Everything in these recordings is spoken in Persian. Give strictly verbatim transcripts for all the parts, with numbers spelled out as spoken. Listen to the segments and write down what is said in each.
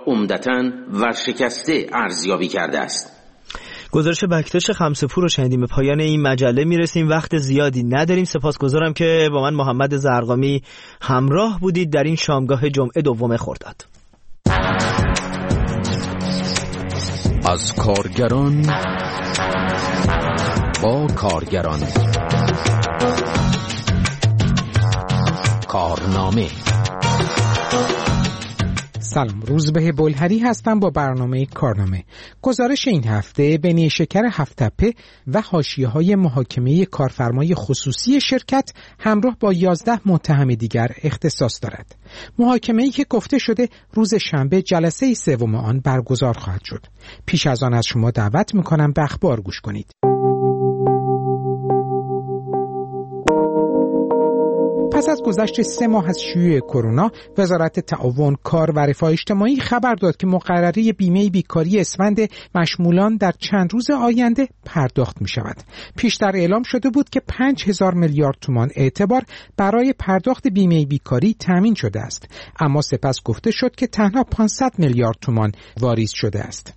عمدتاً ورشکسته ارزیابی کرده است. گزارش بکتاش خمسه‌پور رو شنیدیم. به پایان این مجله میرسیم، وقت زیادی نداریم. سپاسگزارم که با من محمد زرقامی همراه بودید در این شامگاه جمعه دوم خرداد. از کارگران با کارگران، کارنامه. سلام، روزبه بلهری هستم با برنامه کارنامه. گزارش این هفته به نیشکر هفت‌تپه و حاشیه‌های محاکمه کارفرمای خصوصی شرکت همراه با یازده متهم دیگر اختصاص دارد. محاکمه‌ای که گفته شده روز شنبه جلسه سوم آن برگزار خواهد شد. پیش از آن از شما دعوت می‌کنم به اخبار گوش کنید. پس از گذشت سه ماه از شیوع کرونا، وزارت تعاون، کار و رفاه اجتماعی خبر داد که مقرره بیمه بیکاری اسفند مشمولان در چند روز آینده پرداخت می شود. پیشتر اعلام شده بود که پنج هزار میلیارد تومان اعتبار برای پرداخت بیمه بیکاری تامین شده است، اما سپس گفته شد که تنها پانصد میلیارد تومان واریز شده است.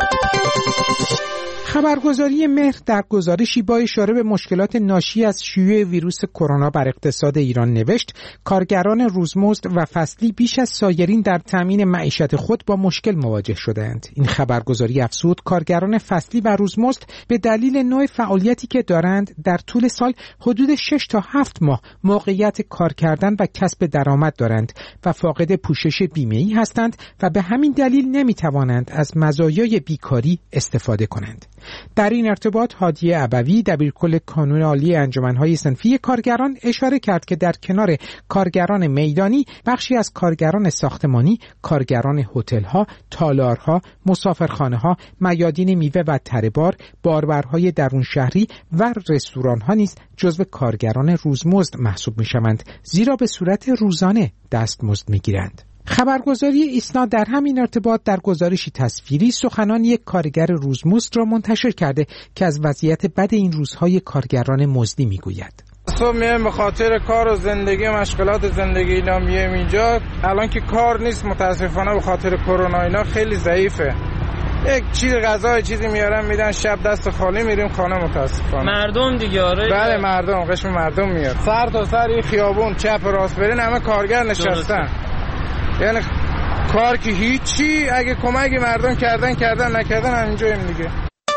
خبرگزاری مهر در گزارشی با اشاره به مشکلات ناشی از شیوع ویروس کرونا بر اقتصاد ایران نوشت کارگران روزمزد و فصلی بیش از سایرین در تامین معیشت خود با مشکل مواجه شدند. این خبرگزاری افزود کارگران فصلی و روزمزد به دلیل نوع فعالیتی که دارند در طول سال حدود شش تا هفت ماه موقعیت کار کردن و کسب درآمد دارند و فاقد پوشش بیمه‌ای هستند و به همین دلیل نمی‌توانند از مزایای بیکاری استفاده کنند. در این ارتباط هادیه ابوی دبیرکل کانون عالی انجمن‌های صنفی کارگران اشاره کرد که در کنار کارگران میدانی بخشی از کارگران ساختمانی، کارگران هتل‌ها، تالارها، مسافرخانه‌ها، میادین میوه و تره‌بار، باربرهای درون شهری و رستوران‌ها نیز جزو کارگران روزمزد محسوب می‌شوند، زیرا به صورت روزانه دستمزد می‌گیرند. خبرگزاری ایسنا در همین ارتباط در گزارشی تصویری سخنان یک کارگر روزمزد را منتشر کرده که از وضعیت بد این روزهای کارگران مزدی میگوید. صبح میایم به خاطر کار و زندگی و مشغلات زندگی اینا میایم اینجا. الان که کار نیست متاسفانه به خاطر کرونا اینا خیلی ضعیفه. یک چیز غذا چیزی میارن میدن، شب دست خالی میریم خانه متاسفانه. مردم دیگه آره. بله مردم، قشم مردم میاد. سر تا سر این خیابون چپ راست برین همه کارگر نشستن. یعنی کار که هیچی، اگه کمکی مردم کردن کردن نکردن همینجاییم دیگه.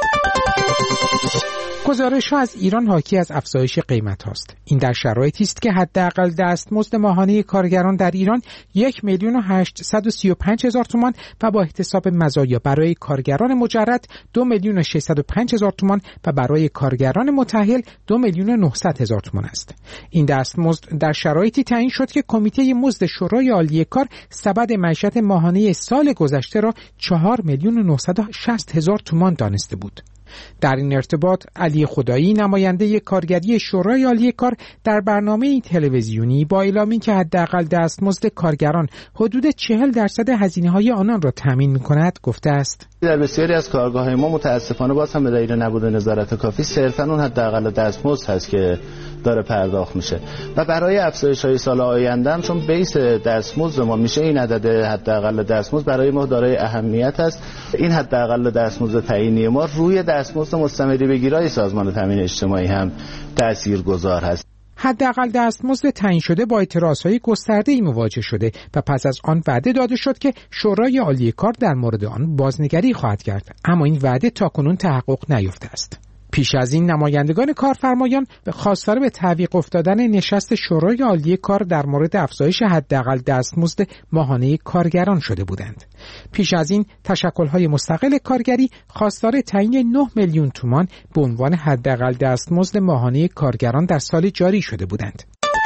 گزارش‌ها از ایران حاکی از افزایش قیمت هاست. این در شرایطی است که حداقل دستمزد ماهانه کارگران در ایران یک میلیون و هشتصد و سی و پنج هزار تومان و با احتساب مزایا برای کارگران مجرد دو میلیون و ششصد و پنج هزار تومان و برای کارگران متأهل دو میلیون و نهصد هزار تومان است. این دستمزد در شرایطی تعیین شد که کمیته مزد شورای عالی کار سبد معیشت ماهانه سال گذشته را چهار میلیون و نهصد و شصت هزار تومان دانسته بود. در این ارتباط علی خدایی نماینده کارگری شورای عالی کار در برنامه تلویزیونی با اعلامی که حداقل دستمزد کارگران حدود چهل درصد هزینه‌های آنان را تامین می‌کند گفته است: در بسیاری از کارگاه‌های ما متأسفانه باز هم به دلیل نبود نظارت کافی صرفاً اون حداقل دستمزد هست که داره پرداخت میشه و برای افزایش‌های سال آینده هم چون بیس دستمزد ما میشه این عدد حداقل دستمزد برای ما دارای اهمیت است. این حداقل دستمزد تعیینی ما روی دستمزد مستمری بگیرای سازمان تامین اجتماعی هم تاثیرگذار هست. حداقل دستمزد تعیین شده با اعتراضهای گسترده‌ای مواجه شده و پس از آن وعده داده شد که شورای عالی کار در مورد آن بازنگری خواهد کرد، اما این وعده تاکنون تحقق نیافته است. پیش از این نمایندگان کارفرمایان خواستار به تعویق افتادن نشست شورای عالی کار در مورد افزایش حداقل دستمزد ماهانه کارگران شده بودند. پیش از این تشکل‌های مستقل کارگری خواستار تعیین نه میلیون تومان به عنوان حداقل دستمزد ماهانه کارگران در سال جاری شده بودند.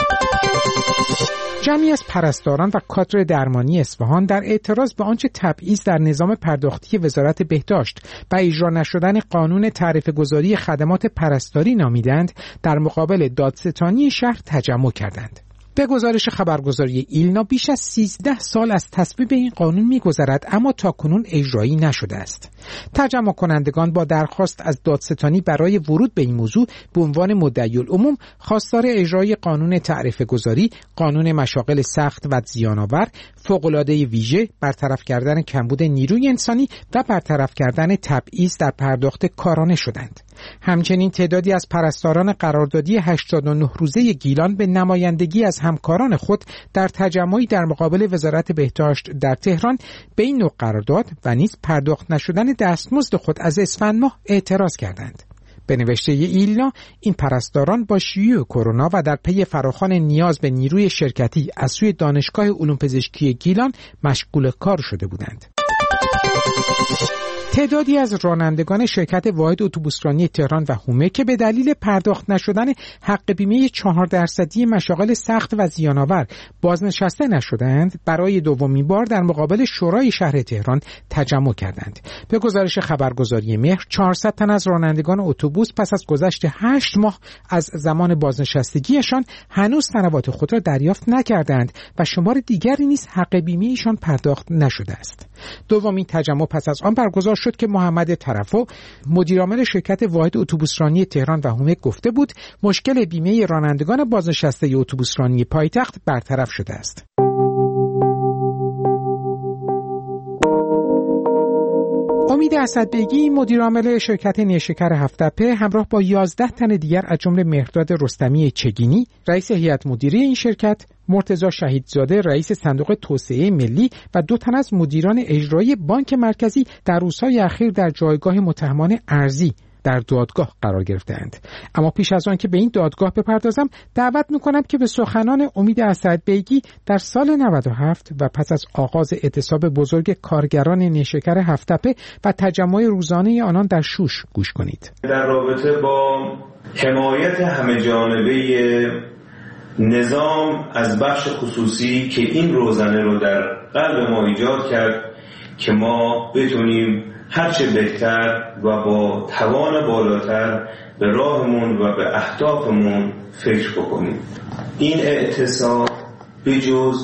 جمعی از پرستاران و کادر درمانی اصفهان در اعتراض به آنچه تبعیض در نظام پرداختی وزارت بهداشت و اجرا نشدن قانون تعرفه گذاری خدمات پرستاری نامیدند در مقابل دادستانی شهر تجمع کردند. به گزارش خبرگزاری ایلنا بیش از سیزده سال از تصویب این قانون می‌گذرد اما تاکنون اجرایی نشده است. ترجمه کنندگان با درخواست از دادستانی برای ورود به این موضوع به عنوان مدعی‌العموم خواستار اجرای قانون تعرفه گذاری، قانون مشاغل سخت و زیان‌آور، فوق‌العاده ویژه، برطرف کردن کمبود نیروی انسانی و برطرف کردن تبعیض در پرداخت کارانه شدند. همچنین تعدادی از پرستاران قراردادی هشتاد و نه روزه گیلان به نمایندگی از همکاران خود در تجمعی در مقابل وزارت بهداشت در تهران به این نوع قرارداد و نیز پرداخت نشدن دستمزد خود از اسفند ماه اعتراض کردند. به نوشته ایلنا، این پرستاران با شیوع کرونا و در پی فراخوان نیاز به نیروی شرکتی از سوی دانشگاه علوم پزشکی گیلان مشغول کار شده بودند. تعدادی از رانندگان شرکت واحد اتوبوسرانی تهران و هومه که به دلیل پرداخت نشدن حق بیمه چهار درصدی مشاغل سخت و زیان‌آور بازنشسته نشدند، برای دومین بار در مقابل شورای شهر تهران تجمع کردند. به گزارش خبرگزاری مهر، چهارصد تن از رانندگان اتوبوس پس از گذشت هشت ماه از زمان بازنشستگیشان هنوز سنوات خود را دریافت نکردند و شمار دیگری نیز حق بیمه ایشان پرداخت نشده است. دومین تجمع پس از آن برگزار شد که محمد طرفو، مدیرعامل شرکت واحد اتوبوسرانی تهران و هومه، گفته بود مشکل بیمه رانندگان بازنشسته اتوبوسرانی پایتخت برطرف شده است. امید اسدبیگی، مدیرعامل شرکت نیشکر هفت‌تپه، همراه با یازده تن دیگر از جمله مهرداد رستمی چگینی، رئیس هیئت مدیره این شرکت، مرتضی شهیدزاده، رئیس صندوق توسعه ملی و دو تن از مدیران اجرایی بانک مرکزی در روزهای اخیر در جایگاه متهمان ارضی در دادگاه قرار گرفتند. اما پیش از آن که به این دادگاه بپردازم، دعوت می‌کنم که به سخنان امید اسدبیگی در سال نود و هفت و پس از آغاز اعتصاب بزرگ کارگران نیشکر هفت‌تپه و تجمع روزانه آنان در شوش گوش کنید. در رابطه با حمایت همه‌جانبه نظام از بخش خصوصی که این روزنه رو در قلب ما ایجاد کرد که ما بتونیم هرچه بهتر و با توان بالاتر به راهمون و به اهدافمون فکر بکنیم. این اعتصاب بجز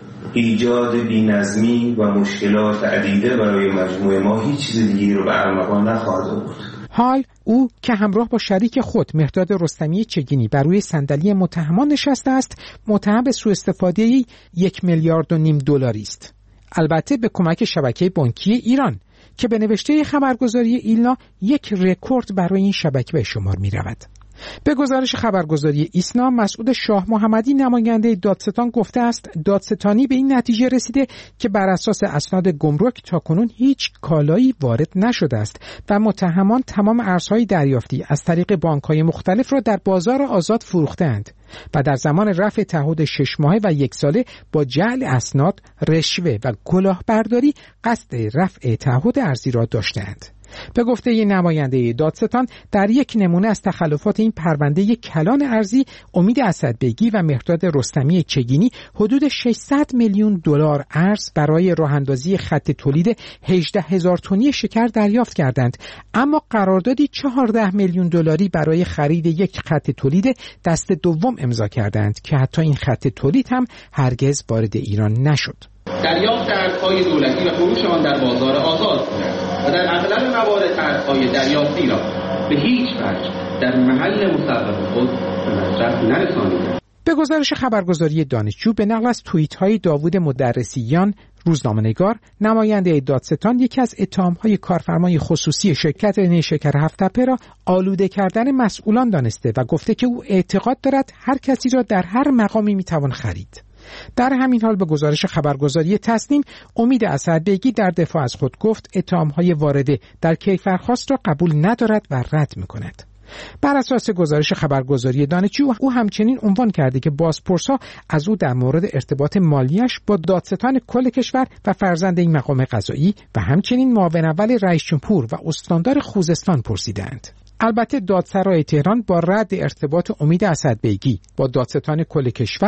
ایجاد بی‌نظمی و مشکلات عدیده برای مجموعه ما هیچ چیز دیگری رو به ارمغان نخواهد آورد. حال او که همراه با شریک خود مهرداد رستمی چگینی بر روی صندلی متهمان نشسته است، متهم به سوء استفاده یک میلیارد و نیم دلاری است. البته به کمک شبکه بانکی ایران که به نوشته خبرگزاری ایلنا یک رکورد برای این شبکه به شمار می رود. به گزارش خبرگزاری ایسنا، مسعود شاه محمدی، نماینده دادستان، گفته است دادستانی به این نتیجه رسیده که بر اساس اسناد گمرک تاکنون هیچ کالایی وارد نشده است و متهمان تمام ارزهای دریافتی از طریق بانک‌های مختلف را در بازار آزاد فروختند و در زمان رفع تعهد شش ماهه و یک ساله با جعل اسناد، رشوه و کلاهبرداری قصد رفع تعهد ارزی را داشتند. به گفته ی نماینده دادستان، در یک نمونه از تخلفات این پرونده کلان ارزی، امید اسدبیگی و مهرداد رستمی چگینی حدود ششصد میلیون دلار ارز برای راه اندازی خط تولید هجده هزار تنی شکر دریافت کردند، اما قراردادی چهارده میلیون دلاری برای خرید یک خط تولید دست دوم امضا کردند که حتی این خط تولید هم هرگز وارد ایران نشد. دریافت ارزهای دولتی و فروش آن در بازار آزاد و در اغلب موارد ارزهای دریافتی را به هیچ وجه در محل مصرف خود به مصرف نرسانیدند. به گزارش خبرگزاری دانشجو، به نقل از توییت‌های داوود مدرسیان، روزنامه‌نگار، نماینده دادستان، یکی از اتهام‌های کارفرمای خصوصی شرکت نیشکر هفت‌تپه را آلوده کردن مسئولان دانسته و گفته که او اعتقاد دارد هر کسی را در هر مقامی می‌توان خرید. در همین حال به گزارش خبرگزاری تصنیم، امید اسدبیگی در دفاع از خود گفت اتهام‌های وارده در کیفرخواست را قبول ندارد و رد می‌کند. بر اساس گزارش خبرگزاری دانشجو، او همچنین عنوان کرده که بازپرس‌ها از او در مورد ارتباط مالیش با دادستان کل کشور و فرزند این مقام قضایی و همچنین معاون اول رئیس جمهور و استاندار خوزستان پرسیدند. البته دادسرای تهران با رد ارتباط امید اسدبیگی با دادستان کل کشور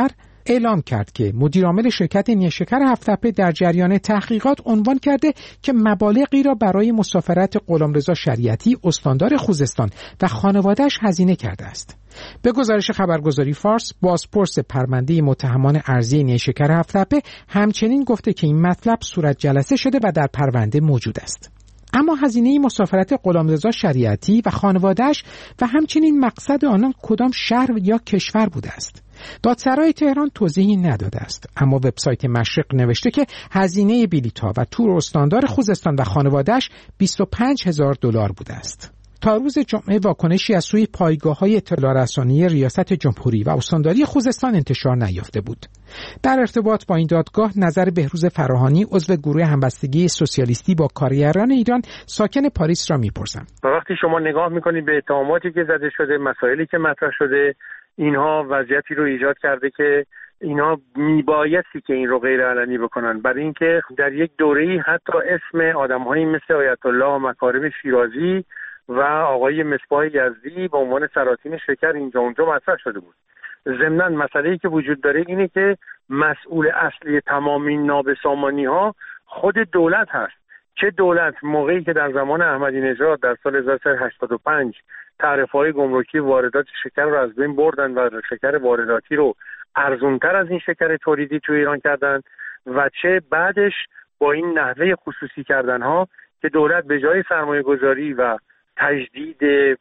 اعلام کرد که مدیرعامل شرکت نیشکر هفت‌تپه در جریان تحقیقات عنوان کرده که مبالغی را برای مسافرت غلامرضا شریعتی استاندار خوزستان و خانواده‌اش هزینه کرده است. به گزارش خبرگزاری فارس، بازپرس پرونده متهمان ارضی نیشکر هفت‌تپه همچنین گفته که این مطلب صورت جلسه شده و در پرونده موجود است. اما هزینه مسافرت غلامرضا شریعتی و خانواده‌اش و همچنین مقصد آنان کدام شهر یا کشور بوده است. دادسرای تهران توضیحی نداده است، اما وبسایت مشرق نوشته که هزینه بلیط‌ها و تور استاندار خوزستان و خانواده‌اش بیست و پنج هزار دلار بوده است. تا روز جمعه واکنشی از سوی پایگاه‌های اطلاع رسانی ریاست جمهوری و استانداری خوزستان انتشار نیافته بود. در ارتباط با این دادگاه، نظر بهروز فراهانی، عضو گروه همبستگی سوسیالیستی با کارگران ایران ساکن پاریس را می‌پرسم. وقتی شما نگاه می‌کنید به اتهاماتی که زده شده، مسائلی که مطرح شده، اینها وضعیتی رو ایجاد کرده که اینا میبایستی که این رو غیر علنی بکنن، برای اینکه در یک دوره‌ای حتی اسم آدم‌هایی مثل آیت الله مکارم شیرازی و آقای مصباح یزدی به عنوان سلاطین شکر اینجا اونجا مطرح شده بود. ضمناً مسئله‌ای که وجود داره اینه که مسئول اصلی تمام این نابسامانی‌ها خود دولت هست. چه دولت موقعی که در زمان احمدی نژاد در سال هزار و سیصد و هشتاد و پنج تعرفه‌های گمرکی واردات شکر رو از بین بردن و شکر وارداتی رو ارزان‌تر از این شکر تولیدی تو ایران کردن، و چه بعدش با این نحوه خصوصی کردن‌ها که دولت به جای سرمایه‌گذاری و تجدید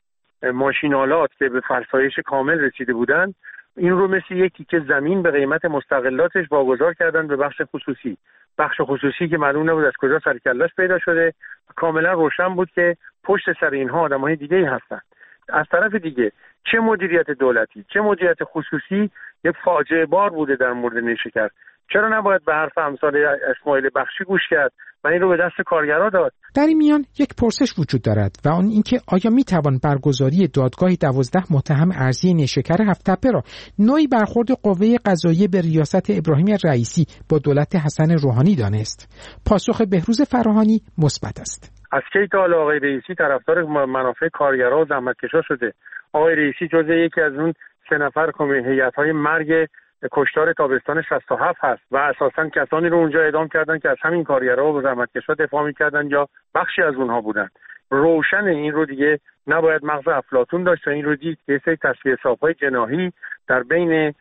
ماشینالات که به فرسایش کامل رسیده بودن، این رو مثل یکی که زمین به قیمت مستقلاتش واگذار کردن به بخش خصوصی. بخش خصوصی که معلوم نبود از کجا سرکله‌اش پیدا شده، کاملا روشن بود که پشت سر اینها آدم‌های دیگه‌ای هستن. از طرف دیگه چه مدیریت دولتی چه مدیریت خصوصی یک فاجعه بار بوده در مورد نیشکر. چرا نباید به حرف امثال اسماعیل بخشی گوش کرد و این رو به دست کارگرها داد؟ در این میان یک پرسش وجود دارد و آن اینکه آیا میتوان برگزاری دادگاه دوازده متهم ارضی نیشکر هفت‌تپه را نوعی برخورد قوه قضاییه به ریاست ابراهیم رئیسی با دولت حسن روحانی دانست؟ پاسخ بهروز فراهانی مثبت است. از کی تا حالا آقای رئیسی طرفدار منافع کارگرها و زحمتکشا شده؟ آقای رئیسی جزء یکی از اون سه نفر هیئت‌های مرگ کشتار تابستان شصت و هفت هست و اساساً کسانی رو اونجا اعدام کردن که از همین کارگرها و زحمتکشا دفاع می‌کردن یا بخشی از اونها بودن. روشن این رو دیگه نباید مغز افلاطون داشت و این رو دید که سری تصفیه حساب‌های جناحی در بین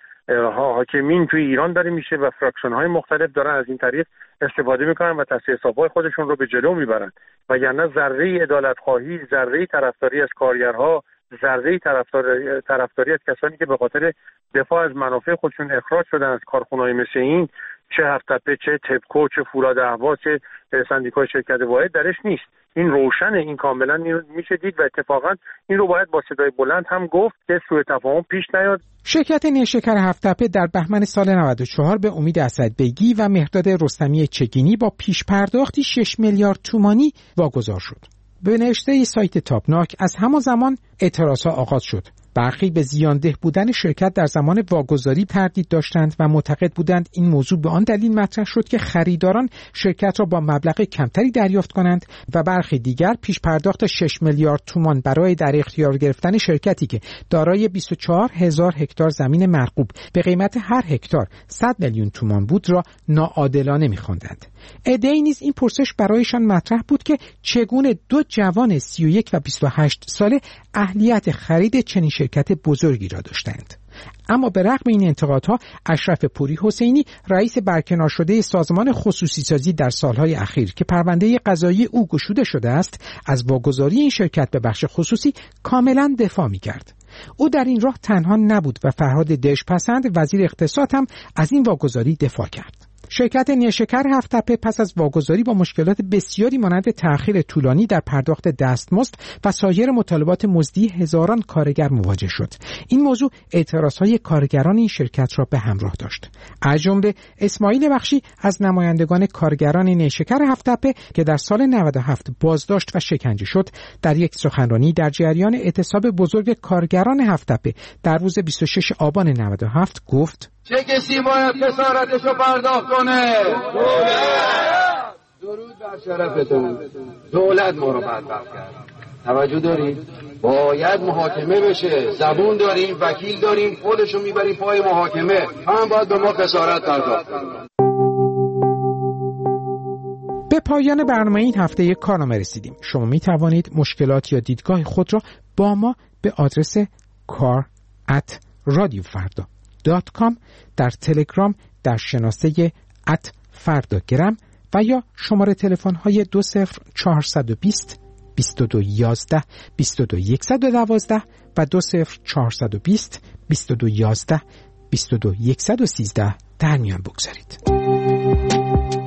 حاکمین توی ایران داره میشه و فراکشن‌های مختلف دارن از این طریق استفاده میکنن و تصفیه حساب‌های خودشون رو به جلو میبرن، وگرنه ذره عدالت‌خواهی، ذره طرفداری از کارگرها، ذره طرفدار طرفداری از کسانی که به خاطر دفاع از منافع خودشون اخراج شدن از کارخونه‌های مثل این، چه هفت‌تپه، چه تبکو، چه فولاد اهواز، چه سندیکای شرکت واحد درش نیست. این روشنه، این کاملا میشه دید و اتفاقا این رو باید با صدای بلند هم گفت که سوء تفاهم پیش نیاد. شرکت نیشکر هفت‌تپه در بهمن سال نود و چهار به امید اسدبیگی و مهرداد رستمی چگینی با پیش پرداختی شش میلیارد تومانی واگذار شد. به نوشته سایت تابناک از همان زمان اعتراضها آغاز شد. برخی به زیانده بودن شرکت در زمان واگذاری تردید داشتند و معتقد بودند این موضوع به آن دلیل مطرح شد که خریداران شرکت را با مبلغ کمتری دریافت کنند و برخی دیگر پیش پرداخت شش میلیارد تومان برای در اختیار گرفتن شرکتی که دارای بیست و چهار هزار هکتار زمین مرغوب به قیمت هر هکتار صد میلیون تومان بود را ناعادلانه می‌خواندند. عده‌ای نیز این پرسش برایشان مطرح بود که چگونه دو جوان سی و یک و بیست و هشت ساله اهلیت خرید چنین شرکت بزرگی را داشتند. اما به رغم این انتقادها، اشرف پوری حسینی، رئیس برکنار شده سازمان خصوصی سازی در سالهای اخیر که پرونده قضایی او گشوده شده است، از واگذاری این شرکت به بخش خصوصی کاملا دفاع می‌کرد. او در این راه تنها نبود و فرهاد دژپسند، وزیر اقتصاد، هم از این واگذاری دفاع کرد. شرکت نیشکر هفت‌تپه پس از واگذاری با مشکلات بسیاری مانند تأخیر طولانی در پرداخت دستمزد و سایر مطالبات مزدی هزاران کارگر مواجه شد. این موضوع اعتراضهای کارگران این شرکت را به همراه داشت. از جمله اسماعیل بخشی از نمایندگان کارگران نیشکر هفت‌تپه که در سال نود و هفت بازداشت و شکنجه شد، در یک سخنرانی در جریان اعتصاب بزرگ کارگران هفت‌تپه در روز بیست و شش آبان نود و هفت گفت: چه کسی باید خسارتش رو پرداخت کنه؟ دولت. درود بر شرفتون. دولت ما رو بدبخت کرد. توجه داریم؟ باید محاکمه بشه. زبون داریم، وکیل داریم، خودشو میبریم پای محاکمه، هم باید به ما خسارت پرداخت کنن. به پایان برنامه این هفته یک کارنامه رسیدیم. شما می توانید مشکلات یا دیدگاه خود را با ما به آدرس کار ات رادیو فردا دات کام در تلگرام در شناسه ات فرداگرام و یا شماره تلفن های دو صفر چهارصد و بیست بیست و دو یازده بیست و دو صد و دوازده و دو صفر چهارصد و بیست بیست و دو یازده بیست و دو صد و سیزده در میان بگذارید.